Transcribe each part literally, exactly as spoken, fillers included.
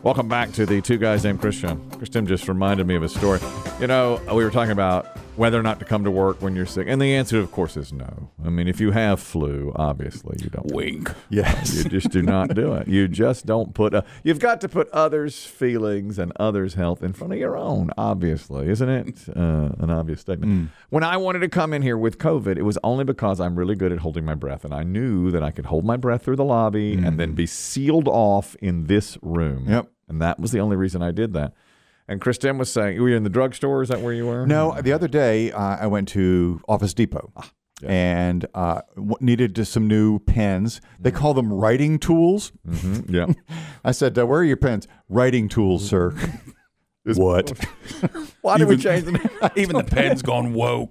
Welcome back to the Two Guys Named Christian. Christian just reminded me of a story. You know, we were talking about whether or not to come to work when you're sick. And the answer, of course, is no. I mean, if you have flu, obviously you don't. Wink. Yes. You just do not do it. You just don't put, a, you've got to put others' feelings and others' health in front of your own, obviously. Isn't it uh, an obvious statement? Mm. When I wanted to come in here with COVID, it was only because I'm really good at holding my breath. And I knew that I could hold my breath through the lobby mm. and then be sealed off in this room. Yep. And that was the only reason I did that. And Christine was saying, were you in the drugstore? Is that where you were? No, the other day uh, I went to Office Depot ah, yeah. and uh, w- needed just some new pens. They call them writing tools. Mm-hmm. Yeah. I said, uh, where are your pens? Writing tools, sir. What? Why did we change the name? Even the pen's gone woke.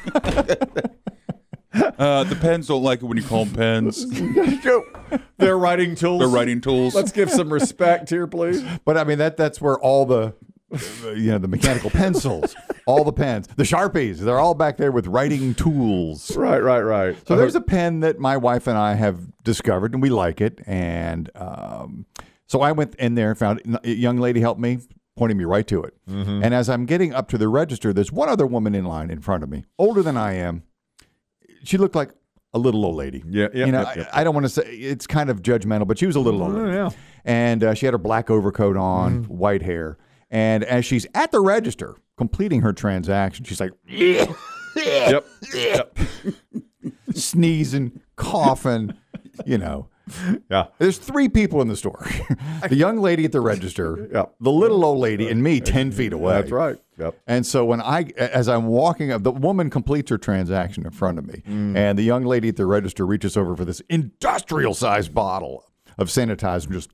Uh, the pens don't like it when you call them pens. They're writing tools. They're writing tools. Let's give some respect here, please. But I mean, that that's where all the, you know, the mechanical pencils, all the pens, the Sharpies, they're all back there with writing tools. Right, right, right. So there's a pen that my wife and I have discovered, and we like it. And um, so I went in there and found a young lady helped me, pointing me right to it. Mm-hmm. And as I'm getting up to the register, there's one other woman in line in front of me, older than I am. She looked like a little old lady. Yeah, yeah. You know, yep, yep. I, I don't want to say it's kind of judgmental, but she was a little old. Oh, yeah. And uh, she had her black overcoat on, mm. white hair. And as she's at the register completing her transaction, she's like, yep, yep. sneezing, coughing, you know. Yeah. There's three people in the store. The young lady at the register, yep. the little old lady, and me ten feet away. That's right. Yep. And so when I, as I'm walking up, the woman completes her transaction in front of me, mm. and the young lady at the register reaches over for this industrial-sized bottle of sanitizer and just...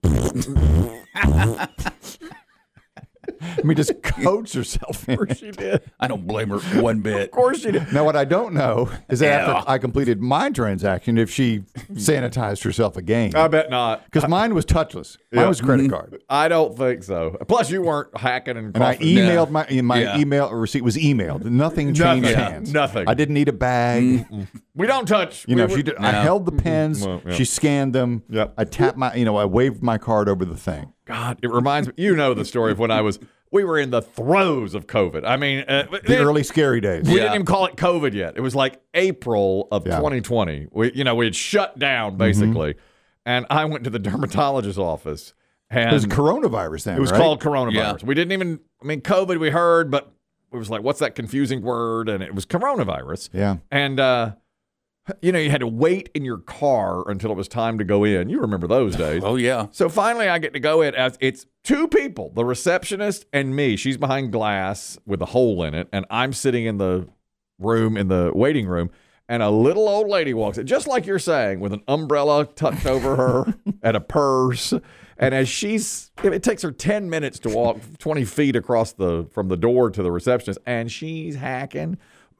I mean, just coats herself in Of course she did. I don't blame her one bit. Of course she did. Now, what I don't know is that Yeah. after I completed my transaction, if she sanitized herself again. I bet not. Because mine was touchless. Mine Yeah. was credit card. I don't think so. Plus, you weren't hacking and And I coughing. emailed my my Yeah. email receipt was emailed. Nothing changed Nothing. hands. Nothing. I didn't need a bag. Mm. We don't touch. You we know, were- she did, I No. held the pens. Well, yeah. She scanned them. Yep. I tapped my, you know, I waved my card over the thing. God, it reminds me. You know the story of when I was. We were in the throes of COVID. I mean, uh, The early scary days. We Yeah. didn't even call it COVID yet. It was like April of Yeah. twenty twenty. We, you know, we had shut down basically, and I went to the dermatologist's office. And It was coronavirus then, It was right? called coronavirus. Yeah. We didn't even. I mean, COVID we heard, but it was like, what's that confusing word? And it was coronavirus. Yeah. And uh, you know, you had to wait in your car until it was time to go in. You remember those days? Oh, yeah. So finally, I get to go in as it's two people, the receptionist and me. She's behind glass with a hole in it, and I'm sitting in the room, in the waiting room, and a little old lady walks in, just like you're saying, with an umbrella tucked over her and a purse. And as she's, it takes her ten minutes to walk twenty feet across the, from the door to the receptionist, and she's hacking.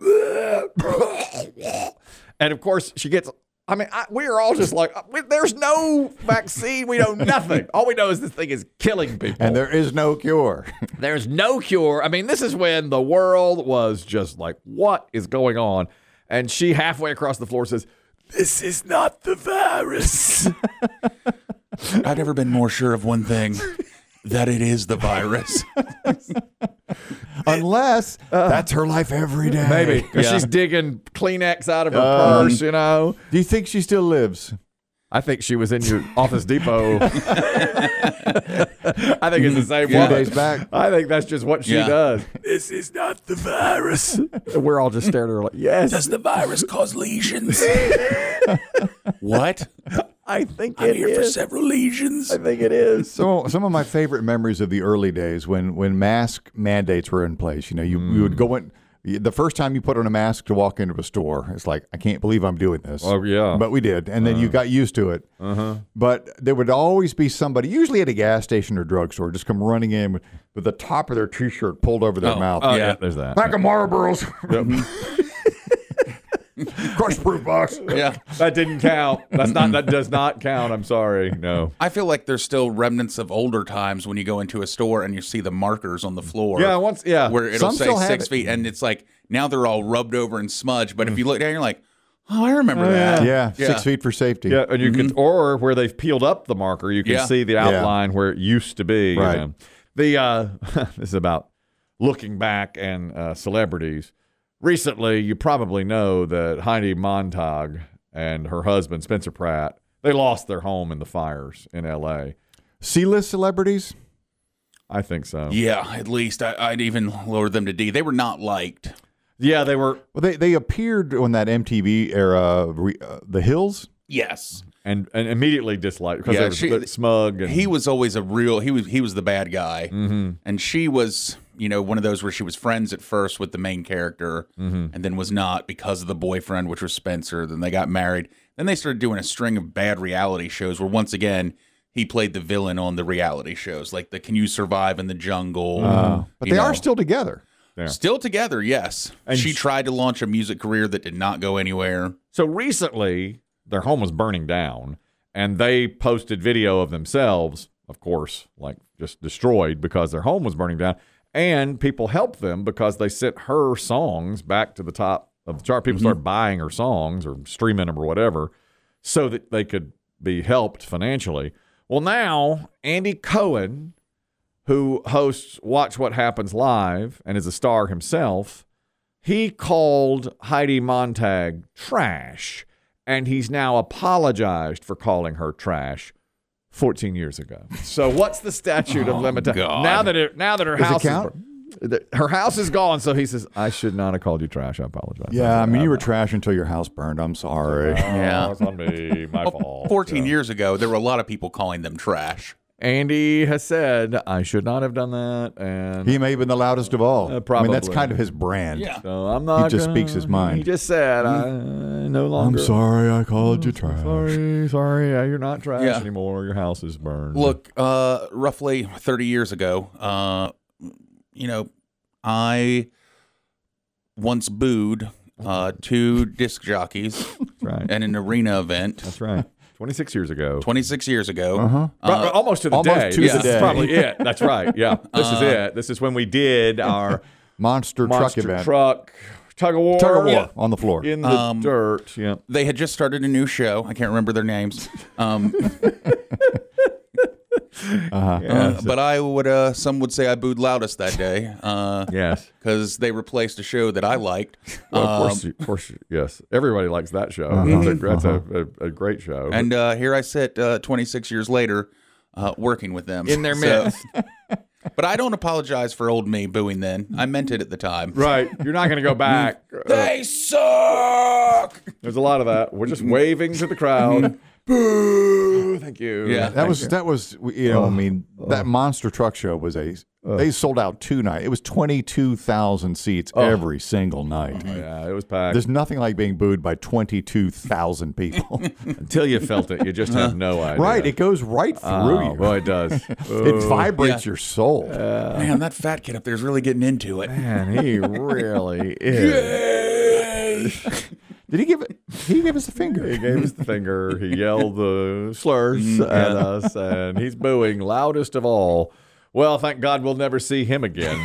And of course, she gets, I mean, I, we are all just like, we, there's no vaccine. We know nothing. All we know is this thing is killing people. And there is no cure. There's no cure. I mean, this is when the world was just like, what is going on? And she halfway across the floor says, this is not the virus. I've never been more sure of one thing, that it is the virus. Unless Uh, that's her life every day. Maybe. Because Yeah. she's digging Kleenex out of her Um, purse, you know. Do you think she still lives? I think she was in your Office Depot. I think it's the same A few woman. days back. I think that's just what she Yeah. does. This is not the virus. We're all just staring at her like, yes. Does the virus cause lesions? What? I think I'm it here for is. several lesions. I think it is. So some of my favorite memories of the early days when when mask mandates were in place. You know, you, you would go in. The first time you put on a mask to walk into a store, it's like, I can't believe I'm doing this. Oh, yeah. But we did. And then you got used to it. Uh-huh. But there would always be somebody, usually at a gas station or drugstore, just come running in with, with the top of their T-shirt pulled over their Oh, mouth. Oh, yeah. Yeah. there's that. Pack of Marlboros. Crush proof box. Yeah. That didn't count. That's not. That does not count. I'm sorry. No. I feel like there's still remnants of older times when you go into a store and you see the markers on the floor. Yeah. Once. Yeah. Where it'll Some say still have six it. feet, and it's like now they're all rubbed over and smudged. But if you look down, you're like, Oh, I remember Oh, that. Yeah, Yeah. six feet for safety. Yeah, and you can, or where they've peeled up the marker, you can Yeah. see the outline where it used to be. you Right. know. The uh, this is about looking back and uh, celebrities. Recently, you probably know that Heidi Montag and her husband Spencer Pratt, they lost their home in the fires in L A. C-list celebrities? I think so. Yeah, at least I, I'd even lower them to D. They were not liked. Yeah, they were, Well, they, they appeared on that M T V era, re, uh, The Hills. Yes. and, and immediately disliked because Yeah, they were she- sp- smug. And, He was always a real he was he was the bad guy. Mm-hmm. And she was, you know, one of those where she was friends at first with the main character Mm-hmm. and then was not because of the boyfriend, which was Spencer. Then they got married. Then they started doing a string of bad reality shows where once again he played the villain on the reality shows, like the Can You Survive in the Jungle? But you they know. are still together. Yeah. Still together, yes. And she sh- tried to launch a music career that did not go anywhere. So recently, their home was burning down, and they posted video of themselves, of course, like just destroyed because their home was burning down. And people helped them because they sent her songs back to the top of the chart. People started buying her songs or streaming them or whatever so that they could be helped financially. Well, now, Andy Cohen, who hosts Watch What Happens Live and is a star himself, he called Heidi Montag trash, and he's now apologized for calling her trash fourteen years ago. So what's the statute of limitation? God. Now that it, now that her Does it house count? is that- her house is gone, so he says, I should not have called you trash. I apologize. Yeah, I mean, you were I'm- trash until your house burned. I'm sorry. Yeah. Oh, it's on me. My fault. fourteen Yeah. years ago, there were a lot of people calling them trash. Andy has said, I should not have done that, and He may have been the loudest of all. Uh, I mean, probably. that's kind of his brand. Yeah. so I'm not He just gonna- speaks his mind. He just said, I no longer. sorry I called you trash. Sorry, sorry. yeah, You're not trash Yeah. anymore. Your house is burned. Look, uh, roughly thirty years ago, uh, you know, I once booed uh, two disc jockeys That's right. at an arena event That's right. twenty-six years ago. twenty-six years ago. Uh-huh. Pro- almost to the almost day. to this the is day. probably it. That's right. Yeah. This is it. This is when we did our Monster, monster truck event. truck tug of war. Tug of war Yeah. on the floor. In the Um, dirt. Yeah. They had just started a new show. I can't remember their names. Um, Uh-huh. uh, but I would, uh, some would say I booed loudest that day Yes. because they replaced a show that I liked. Well, of Um, course, you- of course, you- yes. Everybody likes that show. Uh-huh. That's, a, that's a, a, a great show. And uh, here I sit uh, twenty-six years later uh, working with them. in their So- midst. But I don't apologize for old me booing then. I meant it at the time. Right. You're not going to go back. Uh, They suck! there's a lot of that. We're just waving to the crowd. Boo. Thank you. Yeah. That was that was you know I mean that monster truck show was a they sold out two nights. It was twenty two thousand seats every single night. Yeah, it was packed. There's nothing like being booed by twenty two thousand people. Until you felt it, you just have no idea. Right, it goes right through Oh, you. boy, it does. It vibrates Yeah. your soul. Man, that fat kid up there is really getting into it. Man, he really is. Did he give it? He gave us the finger. He gave us the finger. He yelled the slurs at us, and he's booing loudest of all. Well, thank God we'll never see him again.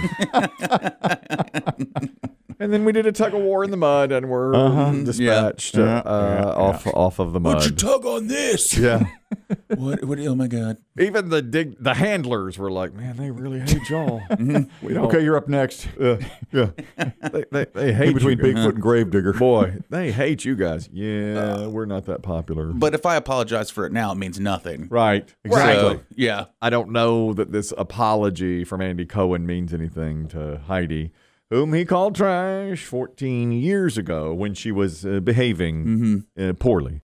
And then we did a tug of war in the mud, and we're dispatched Yeah. uh, Yeah, off off of the What'd you mud. tug on this? Yeah. What? What? Oh my God! Even the dig, the handlers were like, "Man, they really hate y'all. We don't. Okay, you're up next. Yeah, yeah. They, they, they hate In between you guys. Bigfoot and Gravedigger. Boy, they hate you guys. Yeah, we're not that popular. But if I apologize for it now, it means nothing. Right, So, yeah. I don't know that this apology from Andy Cohen means anything to Heidi, whom he called trash fourteen years ago when she was uh, behaving uh, poorly.